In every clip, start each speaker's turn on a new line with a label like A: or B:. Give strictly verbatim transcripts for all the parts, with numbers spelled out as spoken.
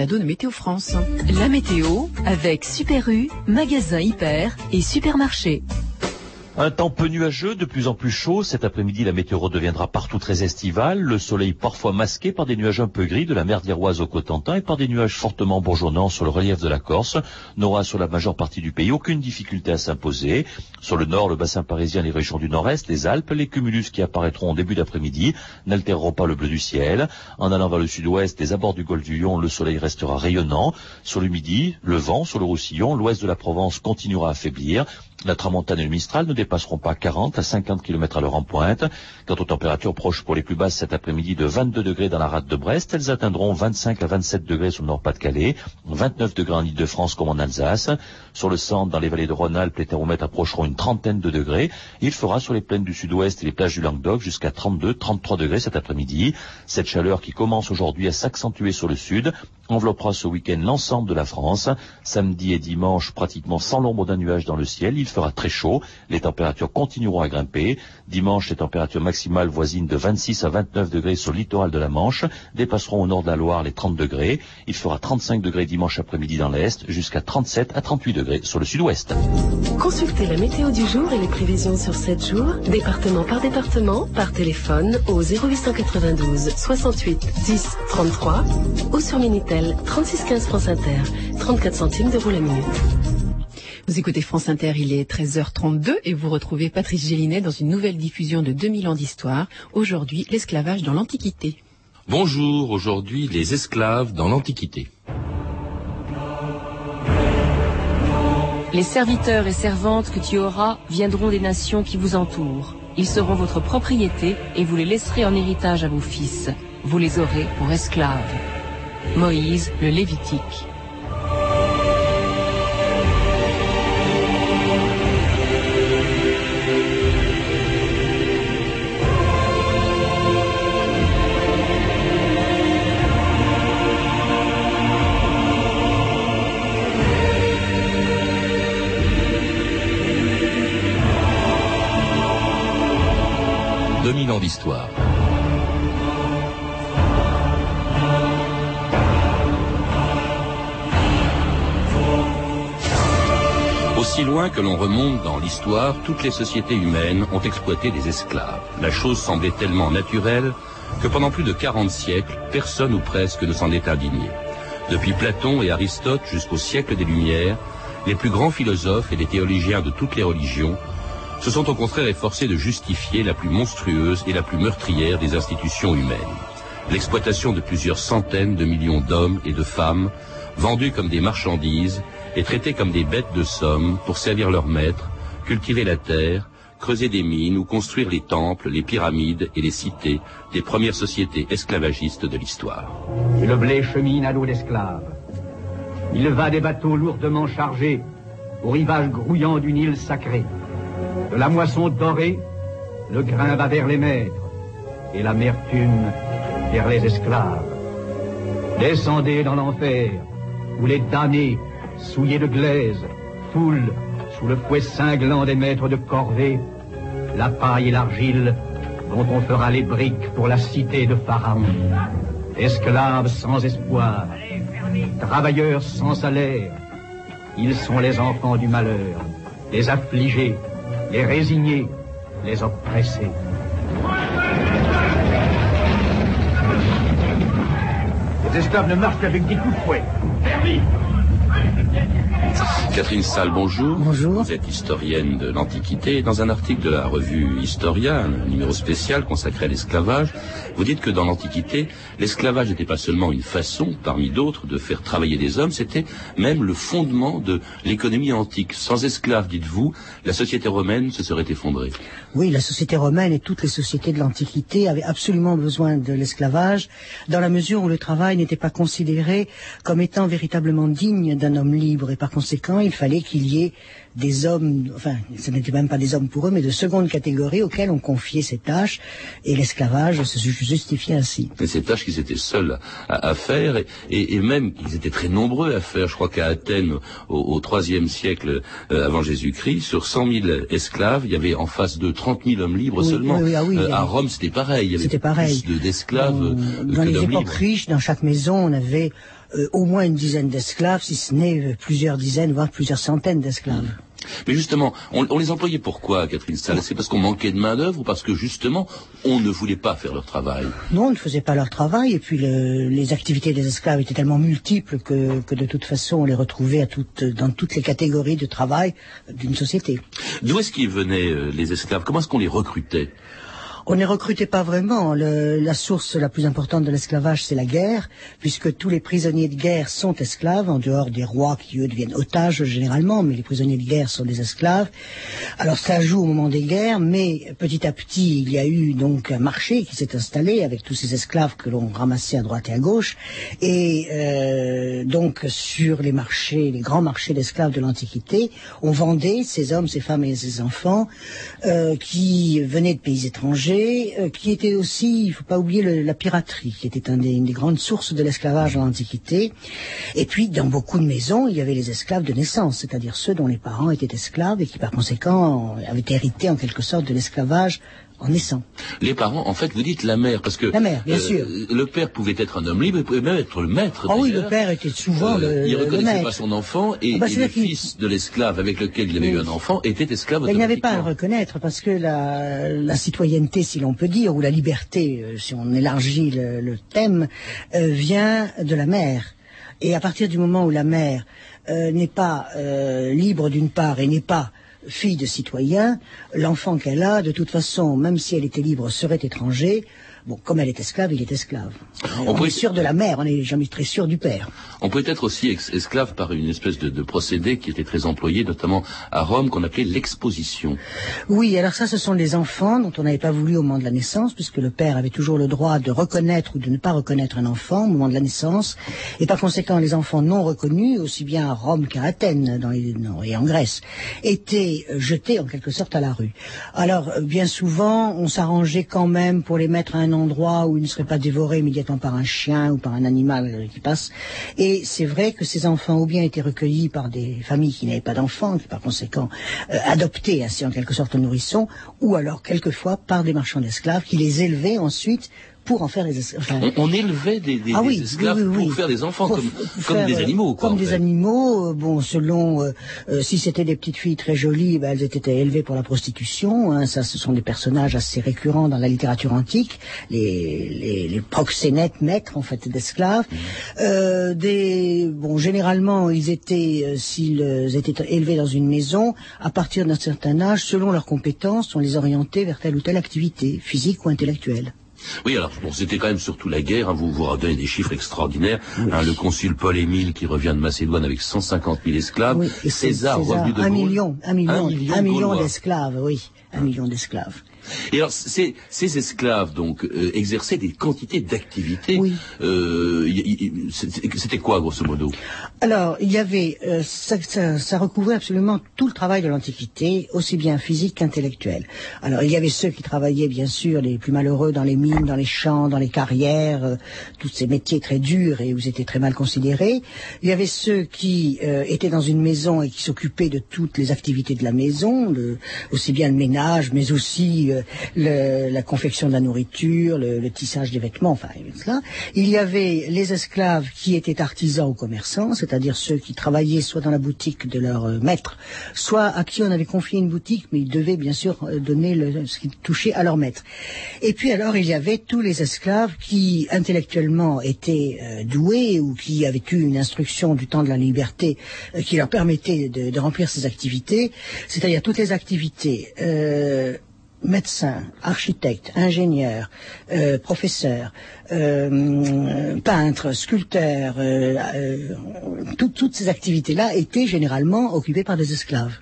A: l'ado de Météo France.
B: La météo avec Super U, magasin hyper et supermarché.
C: Un temps peu nuageux, de plus en plus chaud. Cet après-midi, la météo redeviendra partout très estivale. Le soleil parfois masqué par des nuages un peu gris de la mer d'Iroise au Cotentin et par des nuages fortement bourgeonnants sur le relief de la Corse. N'aura sur la majeure partie du pays aucune difficulté à s'imposer. Sur le nord, le bassin parisien, les régions du nord-est, les Alpes, les cumulus qui apparaîtront en début d'après-midi n'altéreront pas le bleu du ciel. En allant vers le sud-ouest, les abords du golfe du Lion, le soleil restera rayonnant. Sur le midi, le vent sur le Roussillon, l'ouest de la Provence continuera à affaiblir. La tramontane et le Mistral ne dépasseront pas quarante à cinquante kilomètres à l'heure en pointe. Quant aux températures proches pour les plus basses cet après-midi de vingt-deux degrés dans la rade de Brest, elles atteindront vingt-cinq à vingt-sept degrés sur le Nord-Pas-de-Calais, vingt-neuf degrés en Île-de-France comme en Alsace. Sur le centre, dans les vallées de Rhône-Alpes, les thermomètres approcheront une trentaine de degrés. Il fera sur les plaines du sud-ouest et les plages du Languedoc jusqu'à trente-deux à trente-trois degrés cet après-midi. Cette chaleur qui commence aujourd'hui à s'accentuer sur le sud enveloppera ce week-end l'ensemble de la France. Samedi et dimanche, pratiquement sans l'ombre d'un nuage dans le ciel, il fera très chaud. Les températures continueront à grimper. Dimanche, les températures maximales voisines de vingt-six à vingt-neuf degrés sur le littoral de la Manche dépasseront au nord de la Loire les trente degrés. Il fera trente-cinq degrés dimanche après-midi dans l'Est, jusqu'à trente-sept à trente-huit degrés sur le sud-ouest.
D: Consultez la météo du jour et les prévisions sur sept jours, département par département, par téléphone au zéro huit cent quatre-vingt-douze soixante-huit dix trente-trois ou sur Minitel trente-six quinze France Inter, trente-quatre centimes d'euros la minute.
A: Vous écoutez France Inter, il est treize heures trente-deux et vous retrouvez Patrice Gélinet dans une nouvelle diffusion de deux mille ans d'histoire. Aujourd'hui, l'esclavage dans l'Antiquité.
E: Bonjour, aujourd'hui, les esclaves dans l'Antiquité.
B: Les serviteurs et servantes que tu auras viendront des nations qui vous entourent. Ils seront votre propriété et vous les laisserez en héritage à vos fils. Vous les aurez pour esclaves. Moïse, le Lévitique.
E: deux mille ans d'histoire. Aussi loin que l'on remonte dans l'histoire, toutes les sociétés humaines ont exploité des esclaves. La chose semblait tellement naturelle que pendant plus de quarante siècles, personne ou presque ne s'en est indigné. Depuis Platon et Aristote jusqu'au siècle des Lumières, les plus grands philosophes et les théologiens de toutes les religions se sont au contraire efforcés de justifier la plus monstrueuse et la plus meurtrière des institutions humaines. L'exploitation de plusieurs centaines de millions d'hommes et de femmes, vendus comme des marchandises et traités comme des bêtes de somme pour servir leurs maîtres, cultiver la terre, creuser des mines ou construire les temples, les pyramides et les cités des premières sociétés esclavagistes de l'histoire.
F: Et le blé chemine à l'eau d'esclaves. Il va des bateaux lourdement chargés au rivage grouillant d'une île sacrée. De la moisson dorée, le grain va vers les maîtres et l'amertume vers les esclaves. Descendez dans l'enfer, où les damnés, souillés de glaise, foulent, sous le fouet cinglant des maîtres de corvée, la paille et l'argile dont on fera les briques pour la cité de Pharaon. Esclaves sans espoir, travailleurs sans salaire, ils sont les enfants du malheur, les affligés, les résignés, les oppressés. Les esclaves ne marchent qu'avec des coups de fouet. Permis.
E: Catherine Salle, bonjour.
G: Bonjour.
E: Vous êtes historienne de l'Antiquité. Dans un article de la revue Historia, un numéro spécial consacré à l'esclavage, vous dites que dans l'Antiquité, l'esclavage n'était pas seulement une façon, parmi d'autres, de faire travailler des hommes, c'était même le fondement de l'économie antique. Sans esclaves, dites-vous, la société romaine se serait effondrée.
G: Oui, la société romaine et toutes les sociétés de l'Antiquité avaient absolument besoin de l'esclavage, dans la mesure où le travail n'était pas considéré comme étant véritablement digne d'un homme libre, et par conséquent, il fallait qu'il y ait des hommes, enfin, ce n'étaient même pas des hommes pour eux, mais de seconde catégorie auxquels on confiait ces tâches, et l'esclavage se justifiait ainsi.
E: Et ces tâches qu'ils étaient seuls à, à faire, et, et, et même qu'ils étaient très nombreux à faire. Je crois qu'à Athènes, au, au troisième siècle euh, avant Jésus-Christ, sur cent mille esclaves, il y avait en face de trente mille hommes libres
G: oui,
E: seulement.
G: Oui, oui, ah oui,
E: euh,
G: avait...
E: À Rome, c'était pareil. Il y avait
G: pareil.
E: plus de, d'esclaves
G: euh,
E: euh,
G: Dans
E: que
G: les
E: d'hommes
G: époques
E: libres.
G: riches, dans chaque maison, on avait euh, au moins une dizaine d'esclaves, si ce n'est euh, plusieurs dizaines, voire plusieurs centaines d'esclaves.
E: Mais justement, on, on les employait pourquoi, Catherine Stahl? C'est parce qu'on manquait de main-d'œuvre ou parce que justement, on ne voulait pas faire leur travail?
G: Non, on ne faisait pas leur travail, et puis le, les activités des esclaves étaient tellement multiples que, que de toute façon on les retrouvait à toutes, dans toutes les catégories de travail d'une société.
E: D'où est-ce qu'ils venaient, euh, les esclaves? Comment est-ce qu'on les recrutait?
G: On ne recrutait pas vraiment. Le, la source la plus importante de l'esclavage, c'est la guerre, puisque tous les prisonniers de guerre sont esclaves, en dehors des rois qui, eux, deviennent otages généralement, mais les prisonniers de guerre sont des esclaves. Alors ça joue au moment des guerres, mais petit à petit, il y a eu donc un marché qui s'est installé avec tous ces esclaves que l'on ramassait à droite et à gauche, et euh, donc sur les marchés, les grands marchés d'esclaves de l'Antiquité, on vendait ces hommes, ces femmes et ces enfants euh, qui venaient de pays étrangers, qui était aussi, il ne faut pas oublier le, la piraterie, qui était un des, une des grandes sources de l'esclavage en Antiquité. Et puis, dans beaucoup de maisons, il y avait les esclaves de naissance, c'est-à-dire ceux dont les parents étaient esclaves et qui, par conséquent, avaient hérité en quelque sorte de l'esclavage en naissant.
E: Les parents, en fait, vous dites la mère, parce que
G: la mère, bien euh, sûr.
E: Le père pouvait être un homme libre, il pouvait même être le maître.
G: Ah oui, le père était souvent euh, le
E: Il reconnaissait
G: le
E: pas son enfant, et, ah bah, et le fils de l'esclave avec lequel il avait oui. eu un enfant était esclave.
G: Mais il n'avait pas à le reconnaître, parce que la, la citoyenneté, si l'on peut dire, ou la liberté, euh, si on élargit le, le thème, euh, vient de la mère. Et à partir du moment où la mère euh, n'est pas euh, libre d'une part et n'est pas fille de citoyen, l'enfant qu'elle a, de toute façon, même si elle était libre, serait étranger. Bon, comme elle est esclave, il est esclave. On, on est sûr de la mère, on n'est jamais très sûr du père.
E: On peut être aussi esclave par une espèce de, de procédé qui était très employé, notamment à Rome, qu'on appelait l'exposition.
G: Oui, alors ça, ce sont les enfants dont on n'avait pas voulu au moment de la naissance, puisque le père avait toujours le droit de reconnaître ou de ne pas reconnaître un enfant au moment de la naissance, et par conséquent, les enfants non reconnus, aussi bien à Rome qu'à Athènes dans les, non, et en Grèce, étaient jetés en quelque sorte à la rue. Alors, bien souvent, on s'arrangeait quand même pour les mettre à un endroit où ils ne seraient pas dévorés immédiatement par un chien ou par un animal qui passe. Et c'est vrai que ces enfants ont bien été recueillis par des familles qui n'avaient pas d'enfants, qui par conséquent euh, adoptés ainsi en quelque sorte nourrissons, ou alors quelquefois par des marchands d'esclaves qui les élevaient ensuite pour en faire des esclaves.
E: Enfin, on, on élevait des, des,
G: ah oui,
E: des esclaves
G: oui, oui, oui.
E: pour faire des enfants,
G: pour,
E: comme,
G: pour
E: comme
G: faire,
E: des animaux. Quoi,
G: comme
E: en
G: des
E: fait.
G: animaux, euh, bon, selon, euh, euh, si c'était des petites filles très jolies, ben, elles étaient élevées pour la prostitution, hein, ça ce sont des personnages assez récurrents dans la littérature antique, les, les, les proxénètes, maîtres en fait d'esclaves. Mmh. Euh, des, bon, généralement, ils étaient, euh, s'ils étaient élevés dans une maison, à partir d'un certain âge, selon leurs compétences, on les orientait vers telle ou telle activité, physique ou intellectuelle.
E: Oui, alors bon, c'était quand même surtout la guerre, hein, vous vous redonnez des chiffres extraordinaires, oui. hein, le consul Paul-Émile qui revient de Macédoine avec cent cinquante mille esclaves, oui, et César, César revenu de Gaulle,
G: un million, un million, un million, un million
E: d'esclaves,
G: oui, un million d'esclaves.
E: Et alors, ces, ces esclaves, donc, euh, exerçaient des quantités d'activités.
G: Oui.
E: Euh, y, y, c'était quoi, grosso modo?
G: Alors, il y avait, euh, ça, ça, ça recouvrait absolument tout le travail de l'Antiquité, aussi bien physique qu'intellectuel. Alors, il y avait ceux qui travaillaient, bien sûr, les plus malheureux dans les mines, dans les champs, dans les carrières, euh, tous ces métiers très durs et où ils étaient très mal considérés. Il y avait ceux qui euh, étaient dans une maison et qui s'occupaient de toutes les activités de la maison, le, aussi bien le ménage, mais aussi euh, le, la confection de la nourriture, le, le tissage des vêtements, enfin, cela. Il y avait les esclaves qui étaient artisans ou commerçants, c'est-à-dire ceux qui travaillaient soit dans la boutique de leur euh, maître, soit à qui on avait confié une boutique, mais ils devaient bien sûr donner le, ce qui touchait à leur maître. Et puis alors, il y avait tous les esclaves qui, intellectuellement, étaient euh, doués ou qui avaient eu une instruction du temps de la liberté euh, qui leur permettait de, de remplir ces activités, c'est-à-dire toutes les activités euh, médecins, architectes, ingénieurs, euh, professeurs, euh, peintres, sculpteurs, euh, euh, tout, toutes ces activités-là étaient généralement occupées par des esclaves.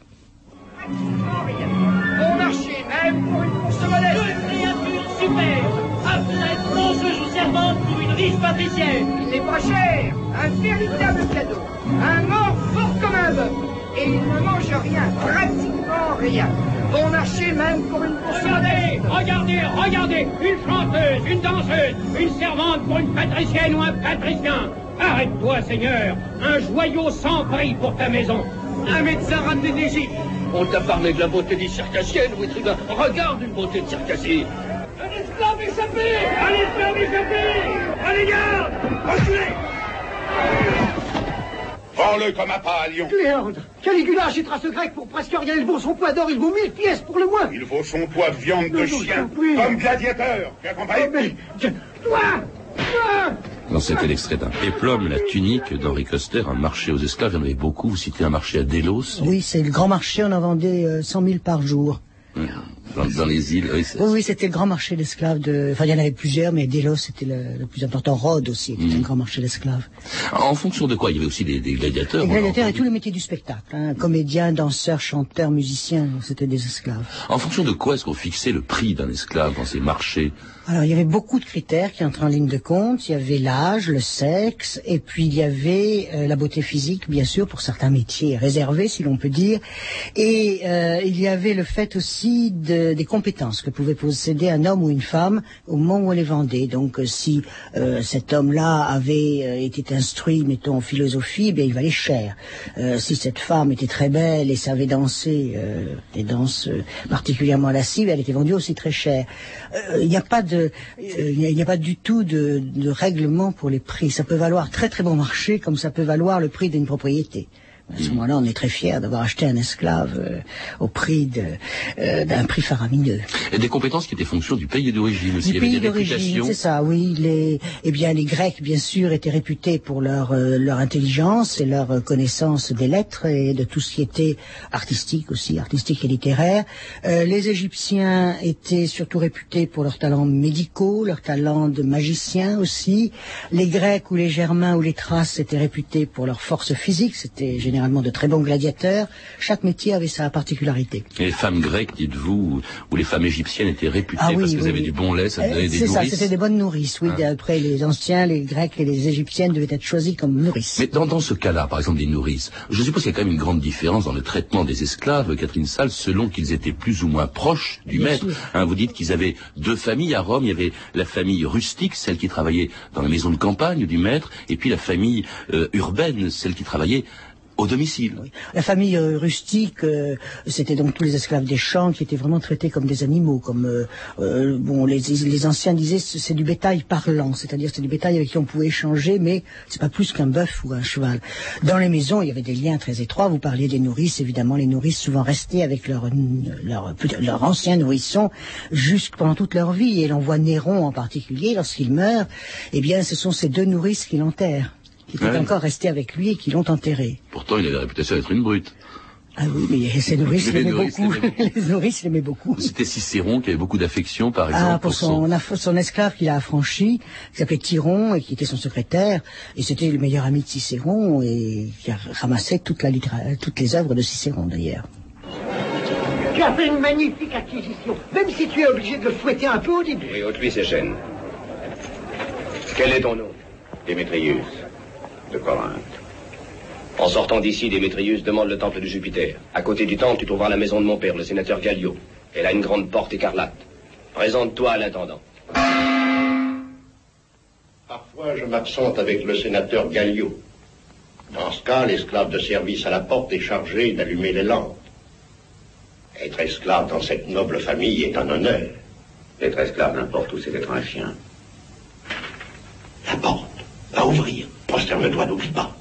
H: Bon marché, même pour une course modeste. Une créature superbe. Athlète, danseuse ou servante pour une riche patricienne. Il n'est pas cher. Un véritable cadeau. Un mort fort comme un bœuf. Et il ne mange rien, pratiquement rien. Bon marché même pour une course modeste.
I: Regardez, regardez, une chanteuse, une danseuse, une servante pour une patricienne ou un patricien. Arrête-toi, Seigneur. Un joyau sans prix pour ta maison.
H: Un médecin ramené d'Égypte. On t'a parlé de la beauté des circassiennes, oui, Tribun. Regarde une beauté de circassie. Un esclave échappé. Un esclave échappé. Allez, garde. Reculez.
J: Vends-le comme un pas à Lyon.
K: Cléandre, Caligula achètera ce grec pour presque rien. Il vaut son poids d'or, il vaut mille pièces pour le moins.
J: Il vaut son poids de viande de chien, comme gladiateur. Tu as compris?
K: Oh, mais... Toi Toi
E: Non, c'était l'extrait d'un péplum, la tunique d'Henri Coster, un marché aux esclaves. Il y en avait beaucoup. Vous citez un marché à Délos.
G: Oui, c'est le grand marché. On en vendait euh, cent mille par jour.
E: Dans, dans les îles, oui.
G: Oui, oui, c'était le grand marché d'esclaves. De... Enfin, il y en avait plusieurs, mais Délos, c'était le, le plus important. Rhodes aussi, était mmh. un grand marché d'esclaves.
E: En fonction de quoi? Il y avait aussi des, des gladiateurs.
G: Des gladiateurs et tous les métiers du spectacle. Hein. Comédiens, danseurs, chanteurs, musiciens, c'était des esclaves.
E: En fonction de quoi est-ce qu'on fixait le prix d'un esclave dans ces marchés?
G: Alors, il y avait beaucoup de critères qui entraient en ligne de compte. Il y avait l'âge, le sexe, et puis il y avait euh, la beauté physique, bien sûr, pour certains métiers réservés, si l'on peut dire. Et euh, il y avait le fait aussi de, des compétences que pouvait posséder un homme ou une femme au moment où on les vendait. Donc, euh, si euh, cet homme-là avait euh, été instruit, mettons, en philosophie, eh bien, il valait cher. Euh, si cette femme était très belle et savait danser euh, des danses euh, particulièrement lascives, elle était vendue aussi très cher. Euh, il n'y a pas de Il n'y a, a pas du tout de, de règlement pour les prix. Ça peut valoir très très bon marché comme ça peut valoir le prix d'une propriété. À ce moment-là, on est très fiers d'avoir acheté un esclave euh, au prix de, euh, d'un prix faramineux.
E: Et des compétences qui étaient fonction du pays d'origine aussi.
G: Du pays d'origine, c'est ça, oui. Les, eh bien, les Grecs, bien sûr, étaient réputés pour leur, euh, leur intelligence et leur euh, connaissance des lettres et de tout ce qui était artistique aussi, artistique et littéraire. Euh, les Égyptiens étaient surtout réputés pour leurs talents médicaux, leurs talents de magiciens aussi. Les Grecs ou les Germains ou les Thraces étaient réputés pour leur force physique. C'était généralement de très bons gladiateurs. Chaque métier avait sa particularité.
E: Et les femmes grecques, dites-vous, ou les femmes égyptiennes étaient réputées ah, oui, parce qu'elles oui, avaient oui. du bon lait, ça donnait euh, des nourrices. C'est ça,
G: c'était des bonnes nourrices, oui. Ah. Après, les anciens, les Grecs et les Égyptiennes devaient être choisis comme nourrices.
E: Mais dans, dans ce cas-là, par exemple, des nourrices, je suppose qu'il y a quand même une grande différence dans le traitement des esclaves, Catherine Sall, selon qu'ils étaient plus ou moins proches du Bien maître. Hein, vous dites qu'ils avaient deux familles à Rome. Il y avait la famille rustique, celle qui travaillait dans la maison de campagne du maître, et puis la famille euh, urbaine, celle qui travaillait au domicile.
G: Oui. La famille euh, rustique, euh, c'était donc tous les esclaves des champs qui étaient vraiment traités comme des animaux, comme euh, euh, bon les, les anciens disaient c'est du bétail parlant, c'est-à-dire c'est du bétail avec qui on pouvait échanger, mais c'est pas plus qu'un bœuf ou un cheval. Dans les maisons, il y avait des liens très étroits. Vous parliez des nourrices, évidemment, les nourrices souvent restaient avec leur leur, leur ancien nourrisson jusque pendant toute leur vie. Et l'on voit Néron en particulier, lorsqu'il meurt, eh bien, ce sont ces deux nourrices qui l'enterrent, qui étaient ouais. encore restés avec lui et qui l'ont enterré.
E: Pourtant, il avait la réputation d'être une brute.
G: Ah oui, mais ces nourrices l'aimaient beaucoup. Les nourrices l'aimaient beaucoup.
E: C'était Cicéron qui avait beaucoup d'affection, par exemple.
G: Ah, pour, pour son, son... son esclave qu'il a affranchi, qui s'appelait Tyron et qui était son secrétaire. Et c'était le meilleur ami de Cicéron et qui a ramassé toute la littéra... toutes les œuvres de Cicéron, d'ailleurs.
K: Tu as fait une magnifique acquisition, même si tu es obligé de le fouetter un peu au début.
L: Oui, autrui c'est gêne. Quel est ton nom?
M: Démétrius, de Corinthe.
L: En sortant d'ici, Démétrius, demande le temple de Jupiter. À côté du temple, tu trouveras la maison de mon père, le sénateur Gallio. Elle a une grande porte écarlate. Présente-toi à l'intendant.
M: Parfois, je m'absente avec le sénateur Gallio. Dans ce cas, l'esclave de service à la porte est chargé d'allumer les lampes. Être esclave dans cette noble famille est un honneur.
L: Être esclave n'importe où, c'est être un chien.
M: La porte va ouvrir. Prosterne-toi, n'oublie pas.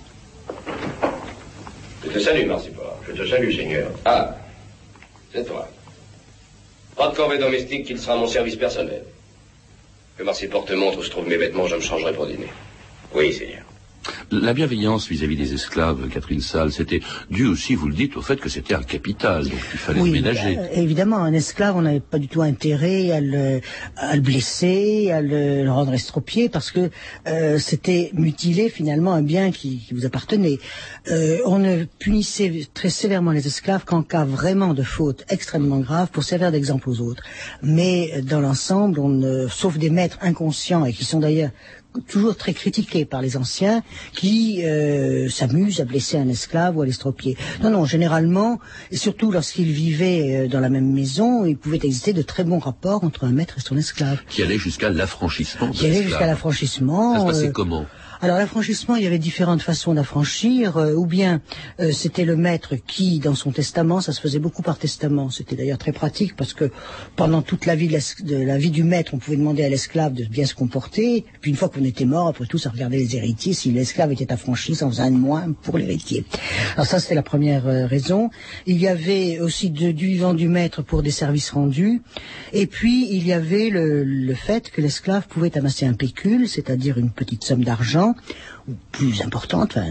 L: Je te salue, Marsipore.
M: Je te salue, Seigneur.
L: Ah, c'est toi. Pas de corvée domestique qu'il sera à mon service personnel. Que Marsipore te montre où se trouvent mes vêtements, je me changerai pour dîner. Oui, Seigneur.
E: La bienveillance vis-à-vis des esclaves, Catherine Sall, c'était dû aussi, vous le dites, au fait que c'était un capital, donc il fallait
G: oui,
E: le ménager.
G: Euh, évidemment, un esclave, on n'avait pas du tout intérêt à le, à le blesser, à le, le rendre estropié, parce que euh, c'était mutiler finalement un bien qui, qui vous appartenait. Euh, on ne punissait très sévèrement les esclaves qu'en cas vraiment de faute extrêmement grave pour servir d'exemple aux autres. Mais dans l'ensemble, on ne, sauf des maîtres inconscients et qui sont d'ailleurs toujours très critiqués par les anciens, qui euh, s'amusent à blesser un esclave ou à l'estropier. Non, non, généralement, et surtout lorsqu'ils vivaient euh, dans la même maison, il pouvait exister de très bons rapports entre un maître et son esclave.
E: Qui allait jusqu'à l'affranchissement.
G: Qui allait jusqu'à l'affranchissement.
E: Ça se passait
G: euh,
E: comment?
G: Alors l'affranchissement, il y avait différentes façons d'affranchir, euh, ou bien euh, c'était le maître qui, dans son testament, ça se faisait beaucoup par testament, c'était d'ailleurs très pratique parce que pendant toute la vie de, de la vie du maître, on pouvait demander à l'esclave de bien se comporter, puis une fois qu'on était mort, après tout, ça regardait les héritiers, si l'esclave était affranchi, ça en faisait un de moins pour l'héritier. Alors ça, c'était la première euh, raison. Il y avait aussi de, du vivant du maître pour des services rendus, et puis il y avait le, le fait que l'esclave pouvait amasser un pécule, c'est-à-dire une petite somme d'argent, ou plus importante, enfin,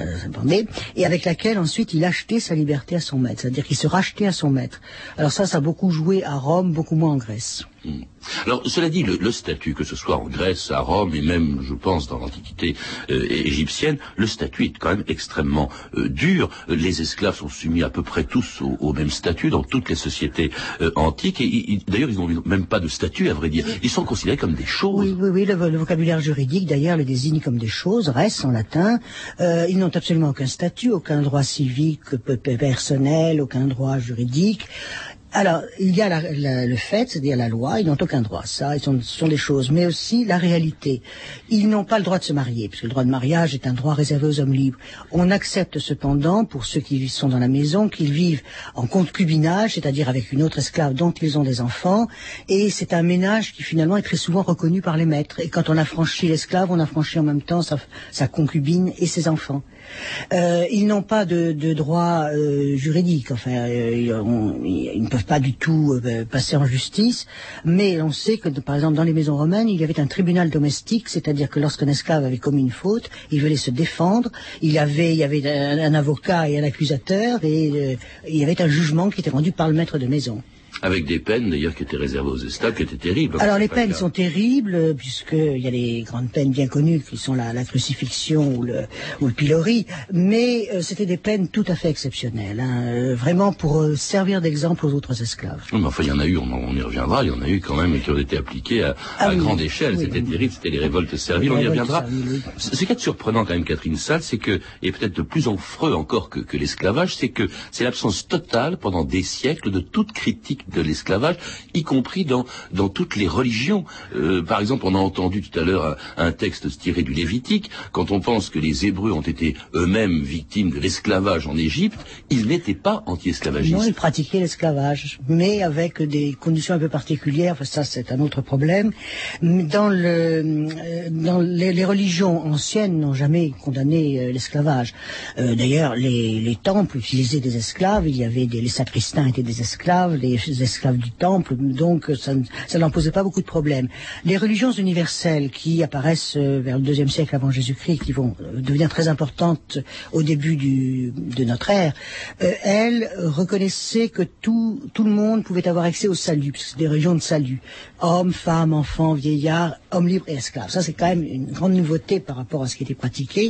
G: et avec laquelle ensuite il achetait sa liberté à son maître, c'est-à-dire qu'il se rachetait à son maître. Alors ça, ça a beaucoup joué à Rome, beaucoup moins en Grèce.
E: Mmh. Alors, cela dit, le, le statut, que ce soit en Grèce, à Rome, et même, je pense, dans l'Antiquité euh, égyptienne, le statut est quand même extrêmement euh, dur. Les esclaves sont soumis à peu près tous au, au même statut dans toutes les sociétés euh, antiques, et, et d'ailleurs, ils n'ont même pas de statut, à vrai dire. Ils sont considérés comme des choses.
G: Oui, oui, oui, le, le vocabulaire juridique, d'ailleurs, les désigne comme des choses, res en latin. Euh, ils n'ont absolument aucun statut, aucun droit civique, personnel, aucun droit juridique. Alors, il y a la, la, le fait, c'est-à-dire la loi, ils n'ont aucun droit, ça, ils sont, ce sont des choses, mais aussi la réalité. Ils n'ont pas le droit de se marier, puisque le droit de mariage est un droit réservé aux hommes libres. On accepte cependant, pour ceux qui sont dans la maison, qu'ils vivent en concubinage, c'est-à-dire avec une autre esclave dont ils ont des enfants, et c'est un ménage qui finalement est très souvent reconnu par les maîtres. Et quand on affranchit l'esclave, on affranchit en même temps sa, sa concubine et ses enfants. Euh, ils n'ont pas de, de droit euh, juridique, enfin, euh, on, ils ne peuvent pas du tout euh, passer en justice, mais on sait que, par exemple, dans les maisons romaines, il y avait un tribunal domestique, c'est-à-dire que lorsqu'un esclave avait commis une faute, il venait se défendre, il avait, il y avait un, un avocat et un accusateur, et euh, il y avait un jugement qui était rendu par le maître de maison.
E: Avec des peines, d'ailleurs, qui étaient réservées aux esclaves, qui étaient terribles.
G: Alors, les peines sont terribles, puisqu'il y a les grandes peines bien connues, qui sont la, la crucifixion ou le, ou le pilori, mais euh, c'était des peines tout à fait exceptionnelles, hein, euh, vraiment pour euh, servir d'exemple aux autres esclaves.
E: Oui, mais enfin, il y en a eu, on, on y reviendra, il y en a eu quand même qui ont été appliqués à,
G: ah,
E: à
G: oui,
E: grande échelle.
G: Oui,
E: c'était
G: oui.
E: terrible, c'était les révoltes serviles, on y reviendra. Serviles, oui. Ce qui est surprenant quand même, Catherine Salle, c'est que, et peut-être de plus affreux encore que, que l'esclavage, c'est que c'est l'absence totale pendant des siècles de toute critique de l'esclavage, y compris dans, dans toutes les religions. Euh, par exemple, on a entendu tout à l'heure un, un texte tiré du Lévitique. Quand on pense que les Hébreux ont été eux-mêmes victimes de l'esclavage en Égypte, ils n'étaient pas anti-esclavagistes.
G: Non, ils pratiquaient l'esclavage, mais avec des conditions un peu particulières. Enfin, ça, c'est un autre problème. Dans, le, dans les, les religions anciennes n'ont jamais condamné euh, l'esclavage. Euh, d'ailleurs, les, les temples utilisaient des esclaves. Il y avait des, les sacristains étaient des esclaves, les esclaves du temple, donc ça, ça n'en posait pas beaucoup de problèmes. Les religions universelles qui apparaissent euh, vers le deuxième siècle avant Jésus-Christ, qui vont euh, devenir très importantes au début du, de notre ère, euh, elles reconnaissaient que tout, tout le monde pouvait avoir accès au salut, puisque c'est des religions de salut. Hommes, femmes, enfants, vieillards, hommes libres et esclaves. Ça, c'est quand même une grande nouveauté par rapport à ce qui était pratiqué.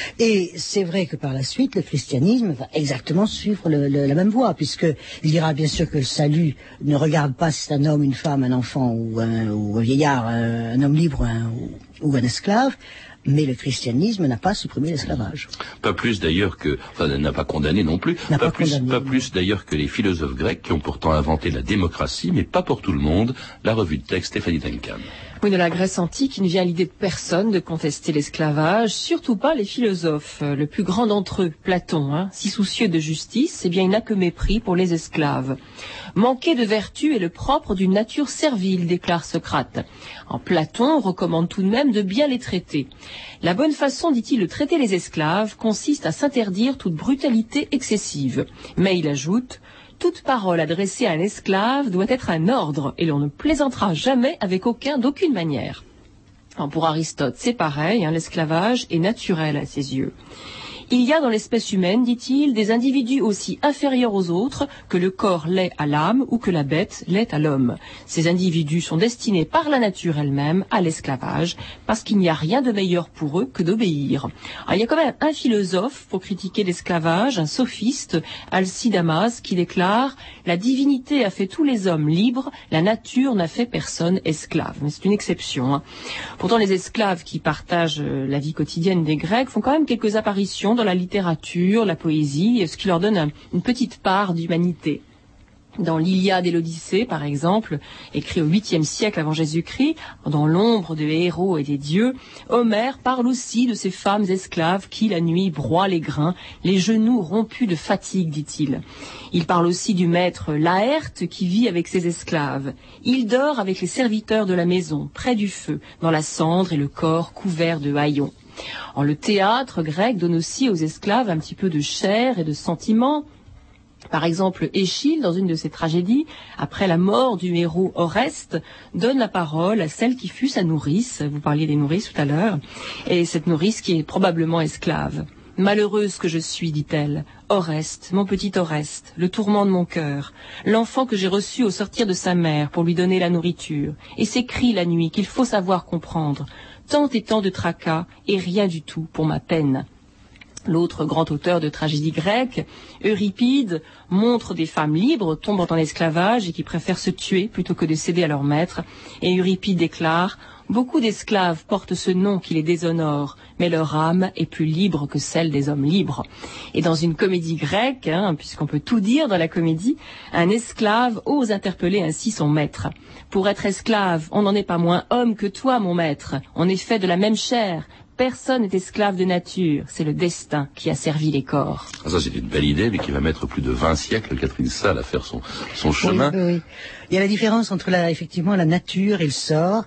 G: Et c'est vrai que par la suite, le christianisme va exactement suivre le, le, la même voie, puisqu'il dira bien sûr que le salut ne regarde pas si c'est un homme, une femme, un enfant ou un, ou un vieillard, un, un homme libre un, ou, ou un esclave, mais le christianisme n'a pas supprimé l'esclavage.
E: Pas plus d'ailleurs que, enfin, n'a pas condamné non plus, pas, pas, plus, condamné, pas plus d'ailleurs que les philosophes grecs qui ont pourtant inventé la démocratie, mais pas pour tout le monde. La revue de texte, Stéphanie Duncan.
B: Oui, de la Grèce antique, il ne vient à l'idée de personne de contester l'esclavage, surtout pas les philosophes. Le plus grand d'entre eux, Platon, hein, si soucieux de justice, eh bien, il n'a que mépris pour les esclaves. Manquer de vertu est le propre d'une nature servile, déclare Socrate. En Platon recommande tout de même de bien les traiter. La bonne façon, dit-il, de traiter les esclaves consiste à s'interdire toute brutalité excessive. Mais il ajoute: toute parole adressée à un esclave doit être un ordre, et l'on ne plaisantera jamais avec aucun d'aucune manière. Alors pour Aristote, c'est pareil, hein, l'esclavage est naturel à ses yeux. Il y a dans l'espèce humaine, dit-il, des individus aussi inférieurs aux autres que le corps l'est à l'âme ou que la bête l'est à l'homme. Ces individus sont destinés par la nature elle-même à l'esclavage, parce qu'il n'y a rien de meilleur pour eux que d'obéir. Alors, il y a quand même un philosophe pour critiquer l'esclavage, un sophiste, Alcidamas, qui déclare « La divinité a fait tous les hommes libres, la nature n'a fait personne esclave ». Mais c'est une exception, hein. Pourtant, les esclaves qui partagent la vie quotidienne des Grecs font quand même quelques apparitions dans la littérature, la poésie, ce qui leur donne un, une petite part d'humanité. Dans l'Iliade et l'Odyssée, par exemple, écrit au huitième siècle avant Jésus-Christ, dans l'ombre des héros et des dieux, Homère parle aussi de ces femmes esclaves qui, la nuit, broient les grains, les genoux rompus de fatigue, dit-il. Il parle aussi du maître Laërte qui vit avec ses esclaves. Il dort avec les serviteurs de la maison, près du feu, dans la cendre et le corps couvert de haillons. En le théâtre grec donne aussi aux esclaves un petit peu de chair et de sentiments. Par exemple, Échille, dans une de ses tragédies, après la mort du héros Oreste, donne la parole à celle qui fut sa nourrice. Vous parliez des nourrices tout à l'heure. Et cette nourrice qui est probablement esclave. « Malheureuse que je suis, dit-elle, Oreste, mon petit Oreste, le tourment de mon cœur, l'enfant que j'ai reçu au sortir de sa mère pour lui donner la nourriture, et ces cris la nuit qu'il faut savoir comprendre, tant et tant de tracas et rien du tout pour ma peine. » L'autre grand auteur de tragédie grecque, Euripide, montre des femmes libres tombant en esclavage et qui préfèrent se tuer plutôt que de céder à leur maître. Et Euripide déclare « Beaucoup d'esclaves portent ce nom qui les déshonore, mais leur âme est plus libre que celle des hommes libres. » Et dans une comédie grecque, hein, puisqu'on peut tout dire dans la comédie, un esclave ose interpeller ainsi son maître. « Pour être esclave, on n'en est pas moins homme que toi, mon maître. On est fait de la même chair. » Personne n'est esclave de nature, c'est le destin qui a servi les corps.
E: Ah, ça c'est une belle idée, mais qui va mettre plus de vingt siècles, Catherine Salle, à faire son, son chemin.
G: Oui, oui. Il y a la différence entre la, effectivement la nature et le sort.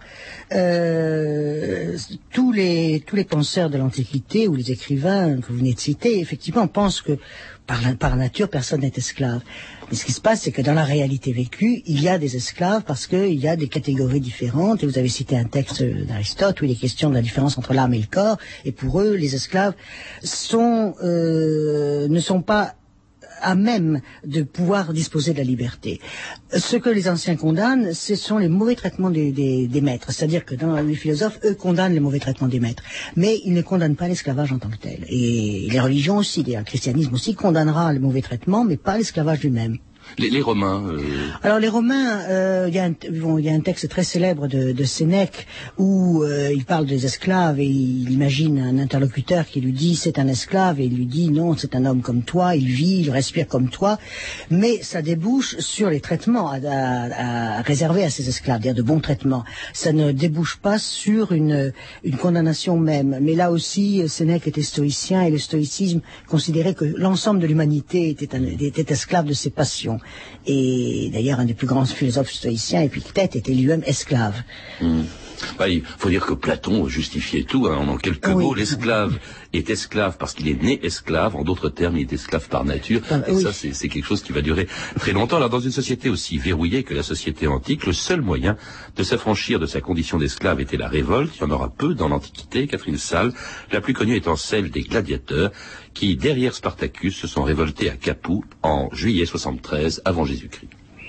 G: Euh, tous les tous les penseurs de l'Antiquité ou les écrivains que vous venez de citer, effectivement, pensent que par, la, par nature, personne n'est esclave. Mais ce qui se passe, c'est que dans la réalité vécue, il y a des esclaves parce qu'il y a des catégories différentes. Et vous avez cité un texte d'Aristote où il est question de la différence entre l'âme et le corps. Et pour eux, les esclaves sont euh, ne sont pas à même de pouvoir disposer de la liberté. Ce que les anciens condamnent, ce sont les mauvais traitements des, des, des maîtres. C'est-à-dire que dans les philosophes, eux condamnent les mauvais traitements des maîtres. Mais ils ne condamnent pas l'esclavage en tant que tel. Et les religions aussi, le christianisme aussi, condamnera les mauvais traitements, mais pas l'esclavage lui-même.
E: Les, les Romains. Euh...
G: Alors les Romains, euh, il y a un, bon, il y a un texte très célèbre de, de Sénèque où euh, il parle des esclaves et il imagine un interlocuteur qui lui dit c'est un esclave et il lui dit non c'est un homme comme toi, il vit, il respire comme toi, mais ça débouche sur les traitements à, à, à réserver à ces esclaves, c'est-à-dire de bons traitements. Ça ne débouche pas sur une, une condamnation même. Mais là aussi, Sénèque était stoïcien et le stoïcisme considérait que l'ensemble de l'humanité était, un, était esclave de ses passions. Et d'ailleurs, un des plus grands philosophes stoïciens, Épictète, était lui-même esclave.
E: Mmh. Bah, il faut dire que Platon justifiait tout, hein, en quelques oui. mots. L'esclave est esclave parce qu'il est né esclave. En d'autres termes, il est esclave par nature. Ah, et oui. ça, c'est, c'est quelque chose qui va durer très longtemps. Alors, dans une société aussi verrouillée que la société antique, le seul moyen de s'affranchir de sa condition d'esclave était la révolte. Il y en aura peu dans l'Antiquité, Catherine Salle, la plus connue étant celle des gladiateurs, qui, derrière Spartacus, se sont révoltés à Capoue en juillet soixante-treize avant Jésus-Christ.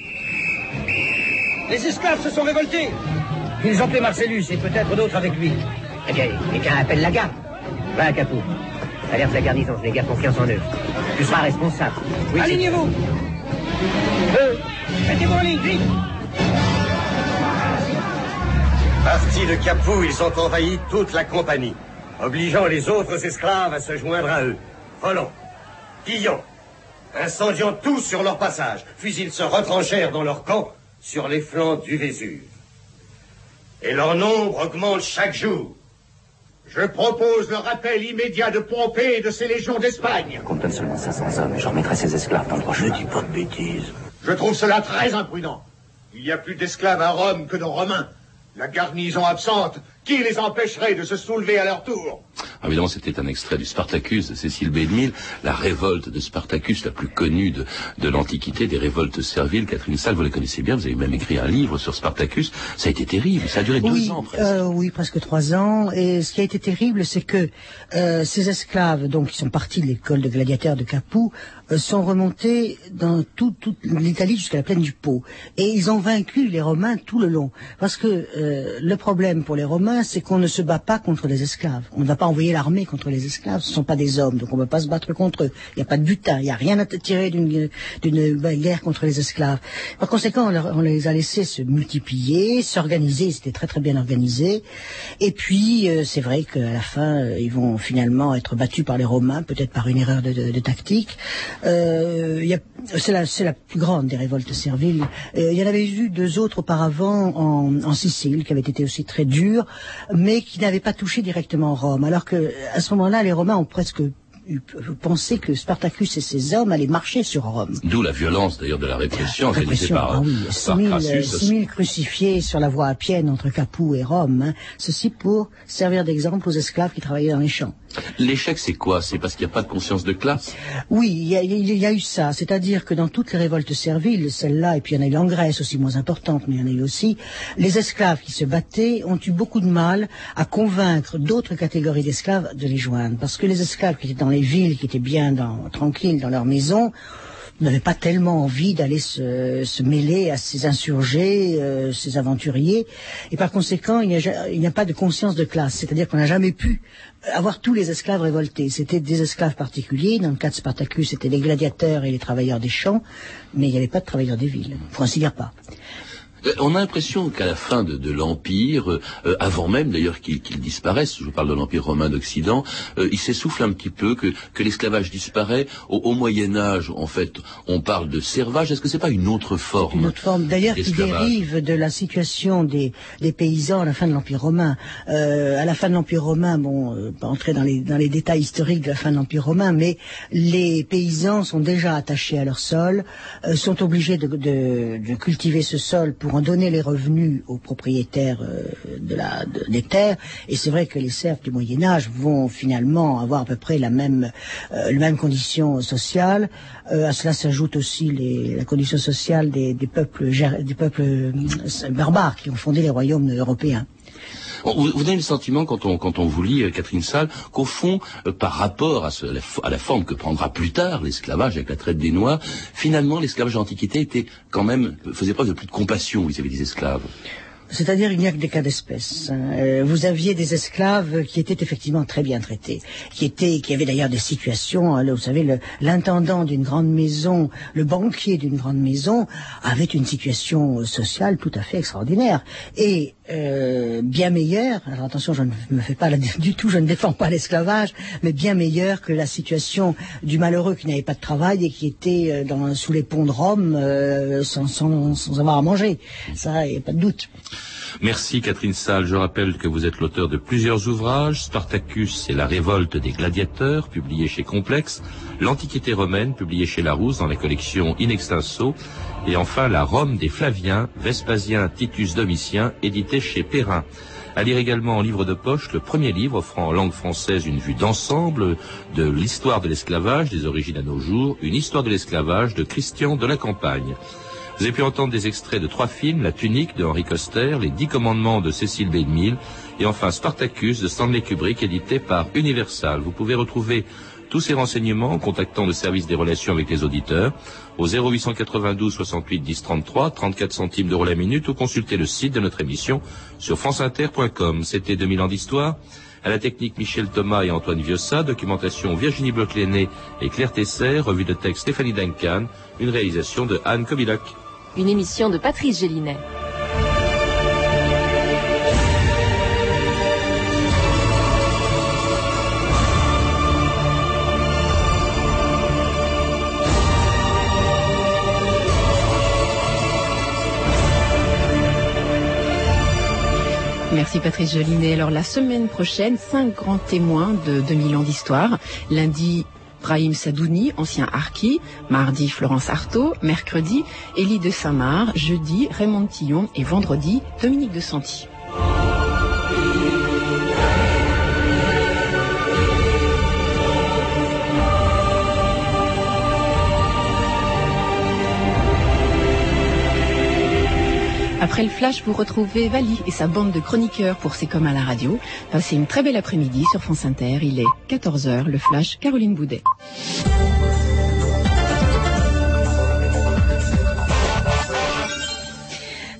H: Les esclaves se sont révoltés. Ils ont tué Marcellus et peut-être d'autres avec lui.
K: Eh bien, quelqu'un appelle la garde. Va à Capoue. Alerte la garnison, je n'ai guère confiance en eux. Tu seras responsable.
H: Oui, alignez-vous. Eux, mettez-vous en ligne, vite.
N: Partis de Capoue, ils ont envahi toute la compagnie, obligeant les autres esclaves à se joindre à eux. Volant, pillant, incendiant tout sur leur passage. Puis ils se retranchèrent dans leur camp sur les flancs du Vésuve. Et leur nombre augmente chaque jour. Je propose le rappel immédiat de Pompée et de ses légions d'Espagne.
K: Qu'on me donne seulement cinq cents hommes et je remettrai ces esclaves dans le prochain.
N: Ne dis pas de bêtises. Je trouve cela très imprudent. Il y a plus d'esclaves à Rome que de Romains. La garnison absente, qui les empêcherait de se soulever à leur tour?
E: Ah, évidemment, c'était un extrait du Spartacus de Cécile B. DeMille, la révolte de Spartacus, la plus connue de, de l'Antiquité, des révoltes serviles. Catherine Salle, vous la connaissez bien, vous avez même écrit un livre sur Spartacus. Ça a été terrible, ça a duré
G: oui,
E: deux ans presque.
G: Euh, oui, presque trois ans. Et ce qui a été terrible, c'est que euh, ces esclaves, donc, qui sont partis de l'école de gladiateurs de Capoue, euh, sont remontés dans toute tout l'Italie jusqu'à la plaine du Pô. Et ils ont vaincu les Romains tout le long. Parce que euh, le problème pour les Romains, c'est qu'on ne se bat pas contre les esclaves. On ne va pas envoyer l'armée contre les esclaves. Ce ne sont pas des hommes, donc on ne peut pas se battre contre eux. Il n'y a pas de butin, il n'y a rien à tirer d'une, d'une guerre contre les esclaves. Par conséquent, on, leur, on les a laissés se multiplier, s'organiser, ils étaient très très bien organisés. Et puis, euh, c'est vrai qu'à la fin, euh, ils vont finalement être battus par les Romains, peut-être par une erreur de, de, de tactique. Euh, y a, c'est, la, c'est la plus grande des révoltes serviles. Euh, il y en avait eu deux autres auparavant en, en Sicile, qui avaient été aussi très dures, mais qui n'avaient pas touché directement Rome. Alors que à ce moment-là, les Romains ont presque penser que Spartacus et ses hommes allaient marcher sur Rome.
E: D'où la violence d'ailleurs de la répression organisée par,
G: ah oui,
E: par Crassus.
G: six mille crucifiés sur la voie appienne entre Capoue et Rome. Hein. Ceci pour servir d'exemple aux esclaves qui travaillaient dans les champs.
E: L'échec, c'est quoi? C'est parce qu'il n'y a pas de conscience de classe?
G: Oui, il y, il y a eu ça. C'est-à-dire que dans toutes les révoltes serviles, celle-là, et puis il y en a eu en Grèce aussi moins importante, mais il y en a eu aussi, les esclaves qui se battaient ont eu beaucoup de mal à convaincre d'autres catégories d'esclaves de les joindre. Parce que les esclaves qui étaient dans les villes, qui étaient bien dans, tranquilles dans leur maison, n'avaient pas tellement envie d'aller se, se mêler à ces insurgés, euh, ces aventuriers, et par conséquent, il n'y a, il n'y a pas de conscience de classe, c'est-à-dire qu'on n'a jamais pu avoir tous les esclaves révoltés. C'était des esclaves particuliers, dans le cas de Spartacus, c'était les gladiateurs et les travailleurs des champs, mais il n'y avait pas de travailleurs des villes, pour ainsi dire pas.
E: On a l'impression qu'à la fin de, de l'Empire, euh, avant même d'ailleurs qu'il, qu'il disparaisse, je parle de l'Empire romain d'Occident, euh, il s'essouffle un petit peu, que, que l'esclavage disparaît. Au, au Moyen-Âge, en fait, on parle de servage. Est-ce que c'est pas une autre forme?
G: Une autre forme, d'ailleurs, qui dérive de la situation des, des paysans à la fin de l'Empire romain. Euh, à la fin de l'Empire romain, bon, euh, pas entrer dans les, dans les détails historiques de la fin de l'Empire romain, mais les paysans sont déjà attachés à leur sol, euh, sont obligés de, de, de cultiver ce sol pour en donner les revenus aux propriétaires euh, de la, de, des terres, et c'est vrai que les serfs du Moyen-Âge vont finalement avoir à peu près la même, euh, la même condition sociale. Euh, à cela s'ajoute aussi les, la condition sociale des, des peuples, des peuples euh, barbares qui ont fondé les royaumes européens.
E: Vous, vous avez le sentiment, quand on, quand on vous lit, Catherine Salle, qu'au fond, euh, par rapport à, ce, à la forme que prendra plus tard l'esclavage avec la traite des Noirs, finalement, l'esclavage de l'Antiquité était quand même, faisait preuve de plus de compassion vis-à-vis des esclaves.
G: C'est-à-dire, il n'y a que des cas d'espèce. Euh, vous aviez des esclaves qui étaient effectivement très bien traités, qui étaient, qui avaient d'ailleurs des situations. Là, vous savez, le, l'intendant d'une grande maison, le banquier d'une grande maison, avait une situation sociale tout à fait extraordinaire et euh, bien meilleure. Alors attention, je ne me fais pas la, du tout, je ne défends pas l'esclavage, mais bien meilleure que la situation du malheureux qui n'avait pas de travail et qui était dans, sous les ponts de Rome euh, sans, sans, sans avoir à manger. Ça, il n'y a pas de doute.
E: Merci Catherine Salle. Je rappelle que vous êtes l'auteur de plusieurs ouvrages. Spartacus et la révolte des gladiateurs, publié chez Complexe. L'Antiquité romaine, publié chez Larousse dans la collection In Extenso. Et enfin, La Rome des Flaviens, Vespasien, Titus, Domitien, édité chez Perrin. À lire également en livre de poche le premier livre offrant en langue française une vue d'ensemble de l'histoire de l'esclavage, des origines à nos jours, une histoire de l'esclavage de Christian de la Campagne. Vous avez pu entendre des extraits de trois films, La Tunique de Henri Coster, Les Dix Commandements de Cécile B. DeMille et enfin Spartacus de Stanley Kubrick, édité par Universal. Vous pouvez retrouver tous ces renseignements en contactant le service des relations avec les auditeurs au zéro huit cent quatre-vingt-douze soixante-huit dix trente-trois, trente-quatre centimes d'euros la minute, ou consulter le site de notre émission sur franceinter point com. C'était deux mille ans d'histoire. À la technique, Michel Thomas et Antoine Viossa, documentation Virginie Bloch-Lenné et Claire Tesser, revue de texte Stéphanie Duncan, une réalisation de Anne Kobilac.
B: Une émission de Patrice Gélinet.
A: Merci Patrice Gélinet. Alors la semaine prochaine, cinq grands témoins de deux mille ans d'histoire. Lundi, Brahim Sadouni, ancien harki. Mardi, Florence Artaud. Mercredi, Élie de Saint-Marc. Jeudi, Raymond Tillon. Et vendredi, Dominique de Santi. Après le flash, vous retrouvez Vali et sa bande de chroniqueurs pour C'est comme à la radio. Passez une très belle après-midi sur France Inter. Il est quatorze heures. Le flash, Caroline Boudet.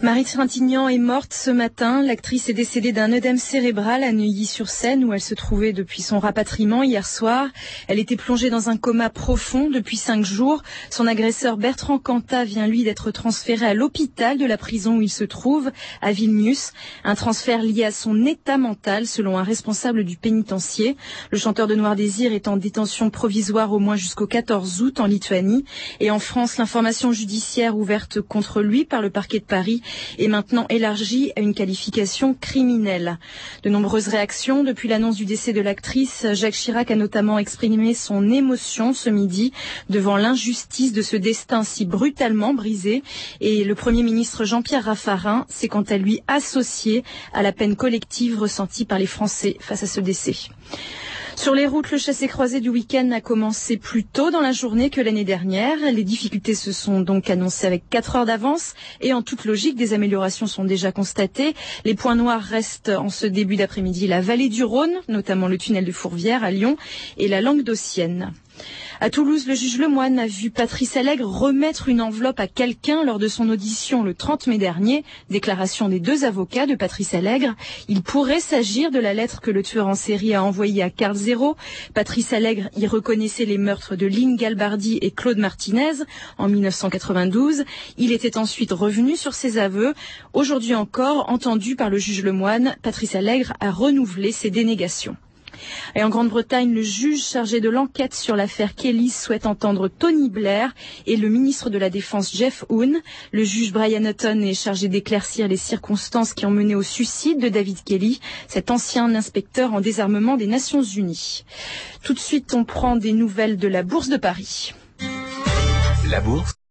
O: Marie Trintignant est morte ce matin. L'actrice est décédée d'un œdème cérébral à Neuilly-sur-Seine où elle se trouvait depuis son rapatriement hier soir. Elle était plongée dans un coma profond depuis cinq jours. Son agresseur Bertrand Cantat vient lui d'être transféré à l'hôpital de la prison où il se trouve, à Vilnius. Un transfert lié à son état mental selon un responsable du pénitencier. Le chanteur de Noir Désir est en détention provisoire au moins jusqu'au quatorze août en Lituanie. Et en France, l'information judiciaire ouverte contre lui par le parquet de Paris est maintenant élargie à une qualification criminelle. De nombreuses réactions depuis l'annonce du décès de l'actrice. Jacques Chirac a notamment exprimé son émotion ce midi devant l'injustice de ce destin si brutalement brisé. Et le Premier ministre Jean-Pierre Raffarin s'est quant à lui associé à la peine collective ressentie par les Français face à ce décès. Sur les routes, le chassé-croisé du week-end a commencé plus tôt dans la journée que l'année dernière. Les difficultés se sont donc annoncées avec quatre heures d'avance et en toute logique, des améliorations sont déjà constatées. Les points noirs restent en ce début d'après-midi la vallée du Rhône, notamment le tunnel de Fourvière à Lyon et la Languedocienne. À Toulouse, le juge Lemoine a vu Patrice Allègre remettre une enveloppe à quelqu'un lors de son audition le trente mai dernier. Déclaration des deux avocats de Patrice Allègre. Il pourrait s'agir de la lettre que le tueur en série a envoyée à Carl Zero. Patrice Allègre y reconnaissait les meurtres de Lynn Galbardi et Claude Martinez en mille neuf cent quatre-vingt-douze. Il était ensuite revenu sur ses aveux. Aujourd'hui encore, entendu par le juge Lemoine, Patrice Allègre a renouvelé ses dénégations. Et en Grande-Bretagne, le juge chargé de l'enquête sur l'affaire Kelly souhaite entendre Tony Blair et le ministre de la Défense Jeff Hoon. Le juge Brian Hutton est chargé d'éclaircir les circonstances qui ont mené au suicide de David Kelly, cet ancien inspecteur en désarmement des Nations Unies. Tout de suite, on prend des nouvelles de la Bourse de Paris.
P: La Bourse